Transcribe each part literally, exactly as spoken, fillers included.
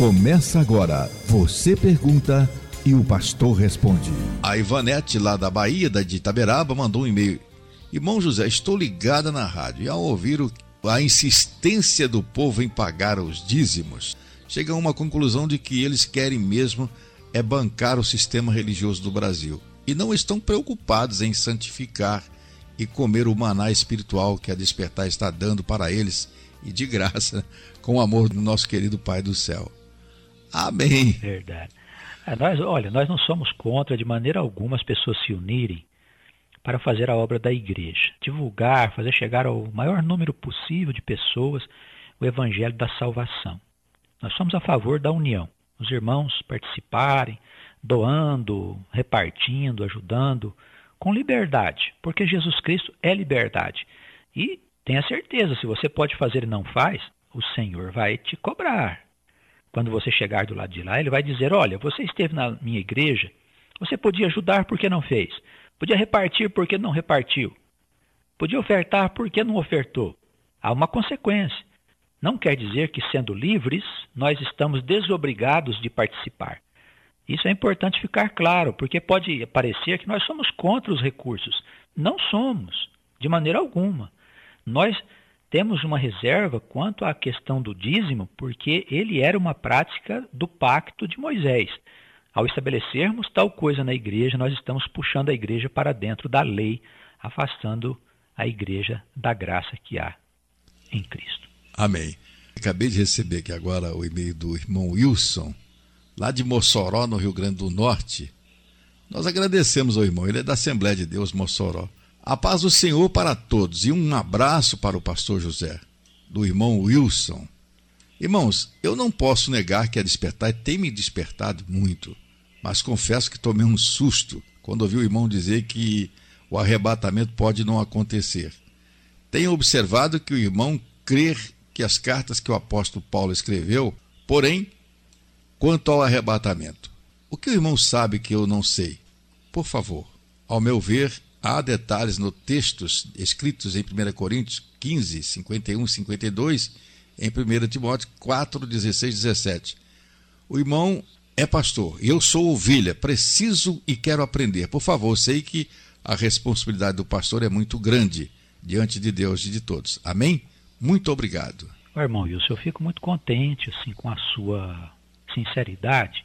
Começa agora, você pergunta e o pastor responde. A Ivanete, lá da Bahia, da de Itaberaba, mandou um e-mail. Irmão José, estou ligada na rádio e ao ouvir o, a insistência do povo em pagar os dízimos, chega a uma conclusão de que eles querem mesmo é bancar o sistema religioso do Brasil e não estão preocupados em santificar e comer o maná espiritual que a Despertar está dando para eles e de graça, com o amor do nosso querido Pai do céu. Amém. Verdade. É, nós, olha, nós não somos contra de maneira alguma as pessoas se unirem para fazer a obra da igreja, divulgar, fazer chegar ao maior número possível de pessoas o evangelho da salvação. Nós somos a favor da união, os irmãos participarem, doando, repartindo, ajudando, com liberdade, porque Jesus Cristo é liberdade. E tenha certeza, se você pode fazer e não faz, o Senhor vai te cobrar. Quando você chegar do lado de lá, ele vai dizer, olha, você esteve na minha igreja, você podia ajudar, por que não fez? Podia repartir, por que não repartiu? Podia ofertar, por que não ofertou? Há uma consequência. Não quer dizer que, sendo livres, nós estamos desobrigados de participar. Isso é importante ficar claro, porque pode parecer que nós somos contra os recursos. Não somos, de maneira alguma. Nós temos uma reserva quanto à questão do dízimo, porque ele era uma prática do pacto de Moisés. Ao estabelecermos tal coisa na igreja, nós estamos puxando a igreja para dentro da lei, afastando a igreja da graça que há em Cristo. Amém. Acabei de receber aqui agora o e-mail do irmão Wilson, lá de Mossoró, no Rio Grande do Norte. Nós agradecemos ao irmão, ele é da Assembleia de Deus, Mossoró. A paz do Senhor para todos e um abraço para o pastor José, do irmão Wilson. Irmãos, eu não posso negar que a Despertar tem me despertado muito, mas confesso que tomei um susto quando ouvi o irmão dizer que o arrebatamento pode não acontecer. Tenho observado que o irmão crê que as cartas que o apóstolo Paulo escreveu, porém, quanto ao arrebatamento, o que o irmão sabe que eu não sei? Por favor, ao meu ver, há detalhes no textos escritos em primeira Coríntios quinze, cinquenta e um, cinquenta e dois, em primeira Timóteo quatro, dezesseis, dezessete. O irmão é pastor e eu sou ovelha, preciso e quero aprender. Por favor, sei que a responsabilidade do pastor é muito grande diante de Deus e de todos. Amém? Muito obrigado. Ô, irmão Wilson, eu fico muito contente assim, com a sua sinceridade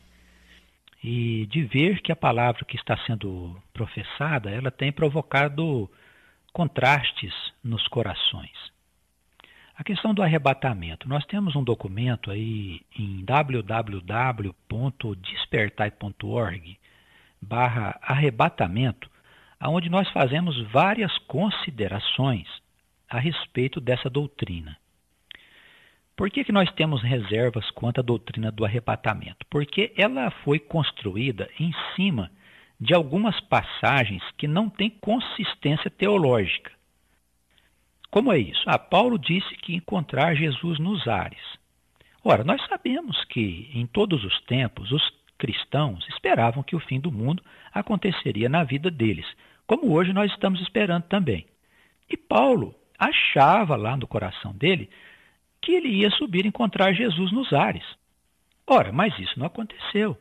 e de ver que a palavra que está sendo professada, ela tem provocado contrastes nos corações. A questão do arrebatamento, nós temos um documento aí em w w w ponto despertai ponto org barra arrebatamento, onde nós fazemos várias considerações a respeito dessa doutrina. Por que que nós temos reservas quanto à doutrina do arrebatamento? Porque ela foi construída em cima de algumas passagens que não têm consistência teológica. Como é isso? Ah, Paulo disse que encontrar Jesus nos ares. Ora, nós sabemos que em todos os tempos os cristãos esperavam que o fim do mundo aconteceria na vida deles, como hoje nós estamos esperando também. E Paulo achava lá no coração dele que ele ia subir e encontrar Jesus nos ares. Ora, mas isso não aconteceu.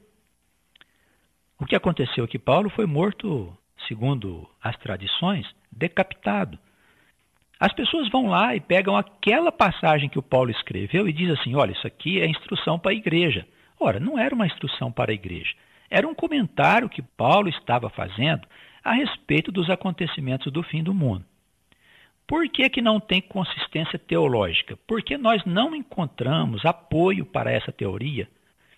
O que aconteceu é que Paulo foi morto, segundo as tradições, decapitado. As pessoas vão lá e pegam aquela passagem que o Paulo escreveu e dizem assim, olha, isso aqui é instrução para a igreja. Ora, não era uma instrução para a igreja. Era um comentário que Paulo estava fazendo a respeito dos acontecimentos do fim do mundo. Por que que não tem consistência teológica? Porque nós não encontramos apoio para essa teoria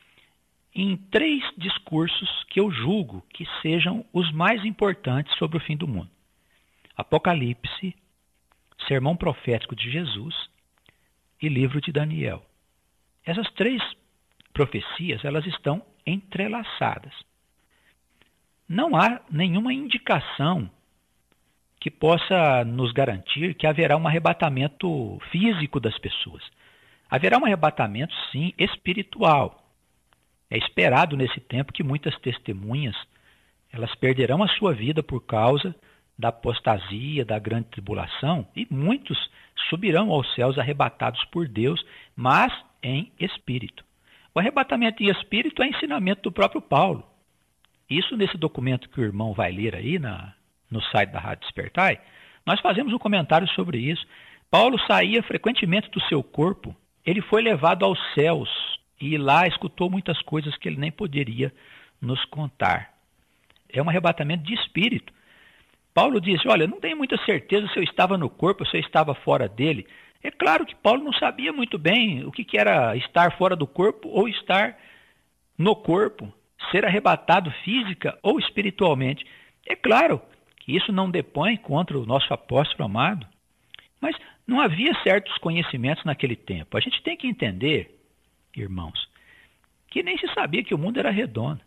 em três discursos que eu julgo que sejam os mais importantes sobre o fim do mundo. Apocalipse, Sermão Profético de Jesus e Livro de Daniel. Essas três profecias, elas estão entrelaçadas. Não há nenhuma indicação que possa nos garantir que haverá um arrebatamento físico das pessoas. Haverá um arrebatamento, sim, espiritual. É esperado nesse tempo que muitas testemunhas elas perderão a sua vida por causa da apostasia, da grande tribulação, e muitos subirão aos céus arrebatados por Deus, mas em espírito. O arrebatamento em espírito é ensinamento do próprio Paulo. Isso nesse documento que o irmão vai ler aí na, no site da Rádio Despertai, nós fazemos um comentário sobre isso. Paulo saía frequentemente do seu corpo, ele foi levado aos céus e lá escutou muitas coisas que ele nem poderia nos contar. É um arrebatamento de espírito. Paulo diz, olha, não tenho muita certeza se eu estava no corpo ou se eu estava fora dele. É claro que Paulo não sabia muito bem o que, que era estar fora do corpo ou estar no corpo, ser arrebatado física ou espiritualmente. É claro que isso não depõe contra o nosso apóstolo amado, mas não havia certos conhecimentos naquele tempo. A gente tem que entender, irmãos, que nem se sabia que o mundo era redondo.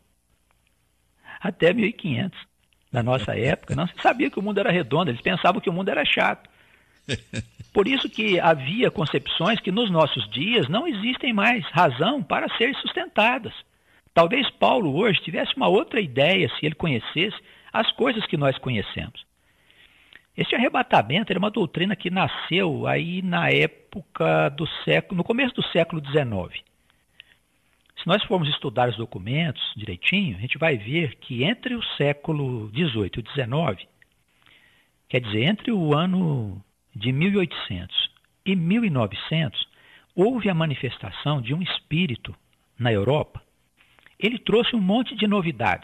Até mil e quinhentos, na nossa época, não se sabia que o mundo era redondo, eles pensavam que o mundo era chato. Por isso que havia concepções que nos nossos dias não existem mais razão para serem sustentadas. Talvez Paulo hoje tivesse uma outra ideia se ele conhecesse as coisas que nós conhecemos. Este arrebatamento era uma doutrina que nasceu aí na época do século, no começo do século dezenove. Se nós formos estudar os documentos direitinho, a gente vai ver que entre o século dezoito e o dezenove, quer dizer, entre o ano de mil e oitocentos e mil e novecentos, houve a manifestação de um espírito na Europa. Ele trouxe um monte de novidades.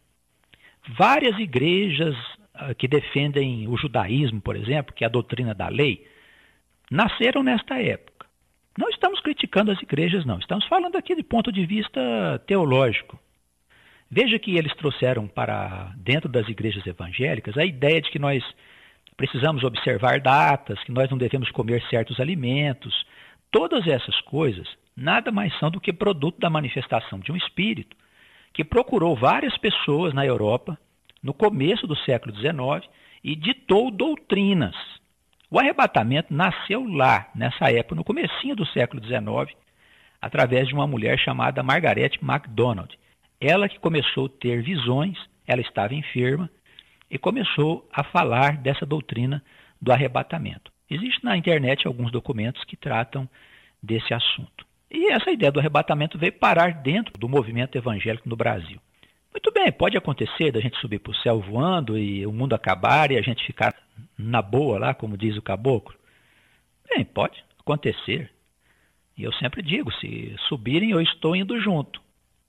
Várias igrejas uh, que defendem o judaísmo, por exemplo, que é a doutrina da lei, nasceram nesta época. Não estamos criticando as igrejas, não. Estamos falando aqui de ponto de vista teológico. Veja que eles trouxeram para dentro das igrejas evangélicas a ideia de que nós precisamos observar datas, que nós não devemos comer certos alimentos. Todas essas coisas nada mais são do que produto da manifestação de um espírito que procurou várias pessoas na Europa no começo do século dezenove e ditou doutrinas. O arrebatamento nasceu lá, nessa época, no comecinho do século dezenove, através de uma mulher chamada Margaret MacDonald. Ela que começou a ter visões, ela estava enferma, e começou a falar dessa doutrina do arrebatamento. Existe na internet alguns documentos que tratam desse assunto. E essa ideia do arrebatamento veio parar dentro do movimento evangélico no Brasil. Muito bem, pode acontecer da gente subir para o céu voando e o mundo acabar e a gente ficar na boa lá, como diz o caboclo. Bem, pode acontecer. E eu sempre digo, se subirem eu estou indo junto.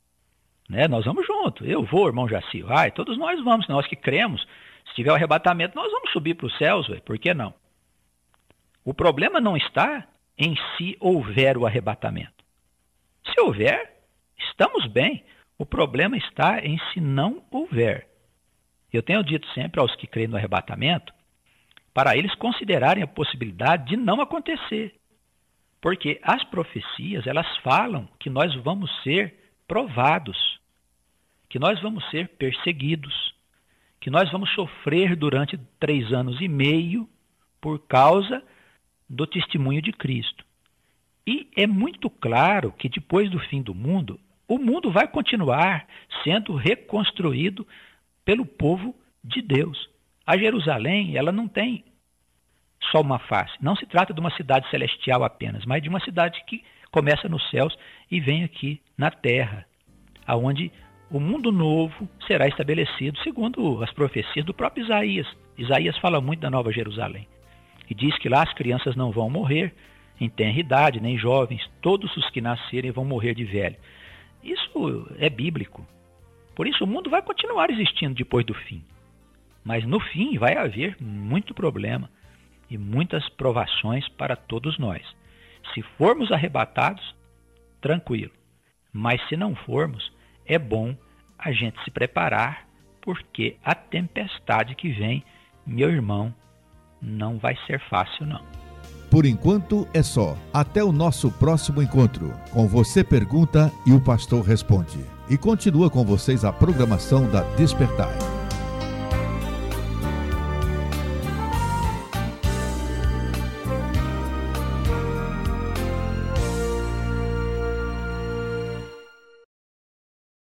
Né? Nós vamos junto. Eu vou, irmão Jaci, vai, todos nós vamos, nós que cremos. Se tiver o arrebatamento, nós vamos subir para os céus, véio. Por que não? O problema não está em se houver o arrebatamento. Se houver, estamos bem. O problema está em se não houver. Eu tenho dito sempre aos que creem no arrebatamento, para eles considerarem a possibilidade de não acontecer. Porque as profecias, elas falam que nós vamos ser provados, que nós vamos ser perseguidos, que nós vamos sofrer durante três anos e meio por causa do testemunho de Cristo. E é muito claro que depois do fim do mundo, o mundo vai continuar sendo reconstruído pelo povo de Deus. A Jerusalém, ela não tem só uma face. Não se trata de uma cidade celestial apenas, mas de uma cidade que começa nos céus e vem aqui na terra, aonde o mundo novo será estabelecido segundo as profecias do próprio Isaías. Isaías fala muito da Nova Jerusalém e diz que lá as crianças não vão morrer em tenra idade, nem jovens, todos os que nascerem vão morrer de velho. Isso é bíblico. Por isso o mundo vai continuar existindo depois do fim. Mas no fim vai haver muito problema e muitas provações para todos nós. Se formos arrebatados, tranquilo. Mas se não formos, é bom a gente se preparar, porque a tempestade que vem, meu irmão, não vai ser fácil não. Por enquanto é só. Até o nosso próximo encontro. Com Você Pergunta e o Pastor Responde. E continua com vocês a programação da Despertai.